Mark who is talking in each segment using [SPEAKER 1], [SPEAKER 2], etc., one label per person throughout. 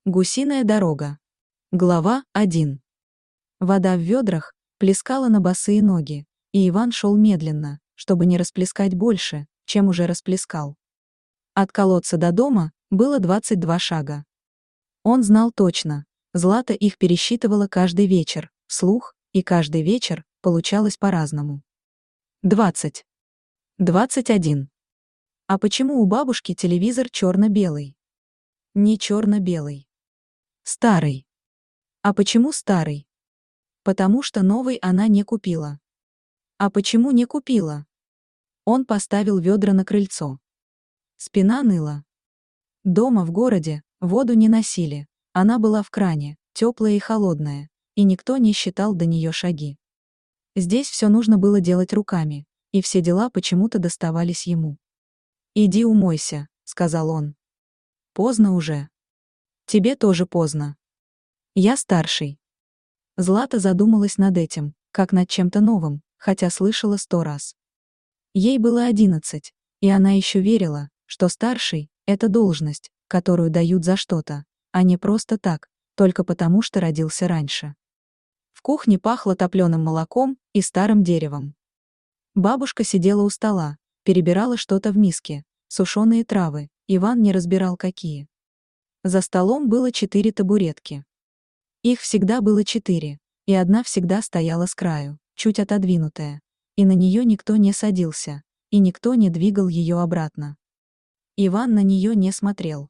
[SPEAKER 1] Гусиная дорога. Глава 1. Вода в ведрах плескала на босые ноги, и Иван шел медленно, чтобы не расплескать больше, чем уже расплескал. От колодца до дома было 22 шага. Он знал точно, Злата их пересчитывала каждый вечер, вслух, и каждый вечер получалось по-разному. 20. 21. А почему у бабушки телевизор черно-белый? Не черно-белый. Старый. А почему старый? Потому что новый она не купила. А почему не купила? Он поставил ведра на крыльцо. Спина ныла. Дома в городе воду не носили, она была в кране, теплая и холодная, и никто не считал до нее шаги. Здесь все нужно было делать руками, и все дела почему-то доставались ему. «Иди умойся», — сказал он. «Поздно уже». «Тебе тоже поздно. Я старший». Злата задумалась над этим, как над чем-то новым, хотя слышала 100 раз. Ей было 11, и она еще верила, что старший — это должность, которую дают за что-то, а не просто так, только потому что родился раньше. В кухне пахло топленым молоком и старым деревом. Бабушка сидела у стола, перебирала что-то в миске, сушеные травы, Иван не разбирал какие. За столом было 4 табуретки. Их всегда было 4, и одна всегда стояла с краю, чуть отодвинутая, и на нее никто не садился, и никто не двигал ее обратно. Иван на нее не смотрел.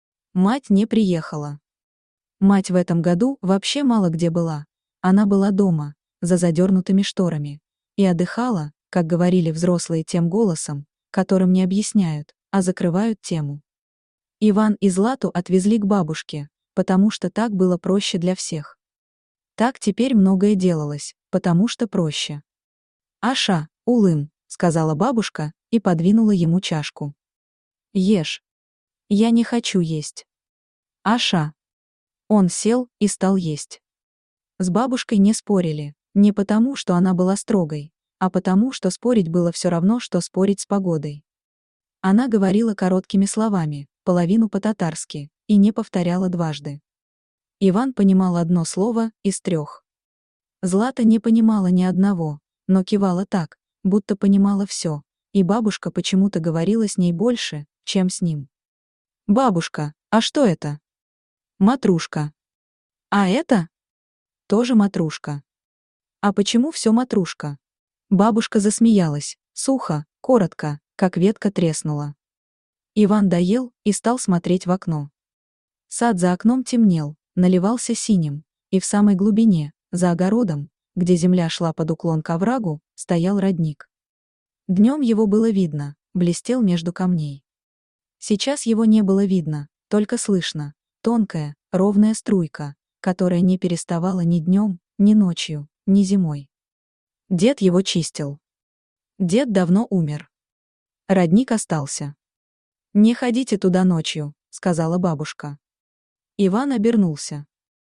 [SPEAKER 1] Мать не приехала. Мать в этом году вообще мало где была. Она была дома, за задернутыми шторами, и отдыхала, как говорили взрослые тем голосом, которым не объясняют, а закрывают тему. Иван и Злату отвезли к бабушке, потому что так было проще для всех. Так теперь многое делалось, потому что проще. «Аша, улым», — сказала бабушка и подвинула ему чашку. «Ешь». «Я не хочу есть». «Аша». Он сел и стал есть. С бабушкой не спорили, не потому, что она была строгой, а потому, что спорить было все равно, что спорить с погодой. Она говорила короткими словами, половину по-татарски, и не повторяла дважды. Иван понимал одно слово из 3. Злата не понимала ни одного, но кивала так, будто понимала все, и бабушка почему-то говорила с ней больше, чем с ним. «Бабушка, а что это?» «Матрушка». «А это?» «Тоже матрушка». «А почему все матрушка?» Бабушка засмеялась, сухо, коротко, как ветка треснула. Иван доел и стал смотреть в окно. Сад за окном темнел, наливался синим, и в самой глубине, за огородом, где земля шла под уклон к оврагу, стоял родник. Днем его было видно, блестел между камней. Сейчас его не было видно, только слышно, тонкая, ровная струйка, которая не переставала ни днем, ни ночью, ни зимой. Дед его чистил. Дед давно умер. Родник остался. «Не ходите туда ночью», — сказала бабушка. Иван обернулся.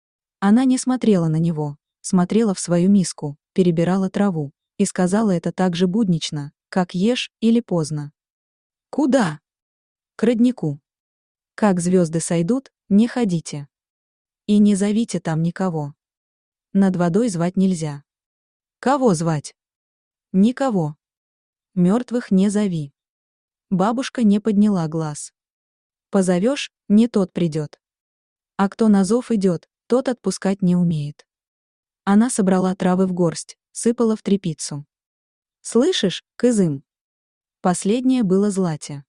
[SPEAKER 1] Она не смотрела на него, смотрела в свою миску, перебирала траву, и сказала это так же буднично, как ешь или поздно. «Куда?» «К роднику. Как звезды сойдут, не ходите. И не зовите там никого. Над водой звать нельзя». «Кого звать?» «Никого. Мертвых не зови». Бабушка не подняла глаз. «Позовешь, не тот придет. А кто на зов идет, тот отпускать не умеет». Она собрала травы в горсть, сыпала в тряпицу. «Слышишь, Кызым?» Последнее было Злате.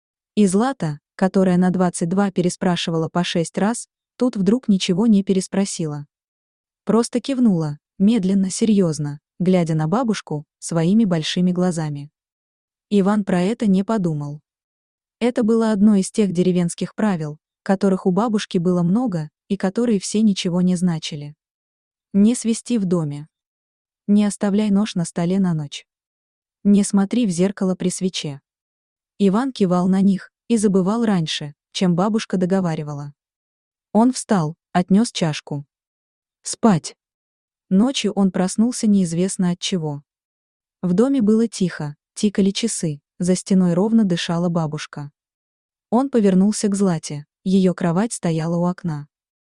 [SPEAKER 1] И Злата, которая на 22 переспрашивала по 6 раз, тут вдруг ничего не переспросила. Просто кивнула, медленно, серьезно, глядя на бабушку своими большими глазами. Иван про это не подумал. Это было одно из тех деревенских правил, которых у бабушки было много и которые все ничего не значили. Не свисти в доме. Не оставляй нож на столе на ночь. Не смотри в зеркало при свече. Иван кивал на них и забывал раньше, чем бабушка договаривала. Он встал, отнес чашку. Спать. Ночью он проснулся неизвестно от чего. В доме было тихо, тикали часы, за стеной ровно дышала бабушка. Он повернулся к Злате, ее кровать стояла у окна.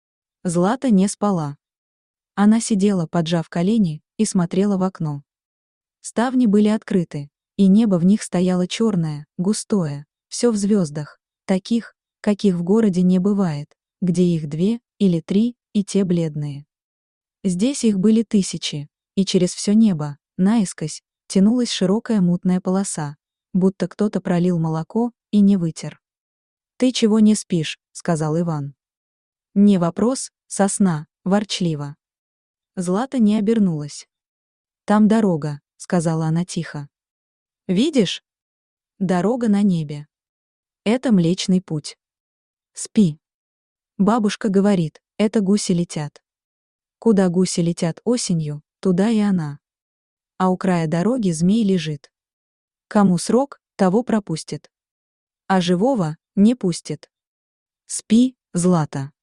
[SPEAKER 1] Злата не спала. Она сидела, поджав колени, и смотрела в окно. Ставни были открыты, и небо в них стояло черное, густое, все в звездах, таких, каких в городе не бывает, где их 2 или 3, и те бледные. Здесь их были тысячи, и через все небо, наискось, тянулась широкая мутная полоса, будто кто-то пролил молоко и не вытер. «Ты чего не спишь?» — сказал Иван. «Не вопрос, со сна», ворчливо. Злата не обернулась. «Там дорога», — сказала она тихо. «Видишь? Дорога на небе. Это Млечный Путь. Спи». Бабушка говорит, это гуси летят. Куда гуси летят осенью, туда и она. А у края дороги змей лежит. Кому срок, того пропустит. А живого не пустит. Спи, Злата.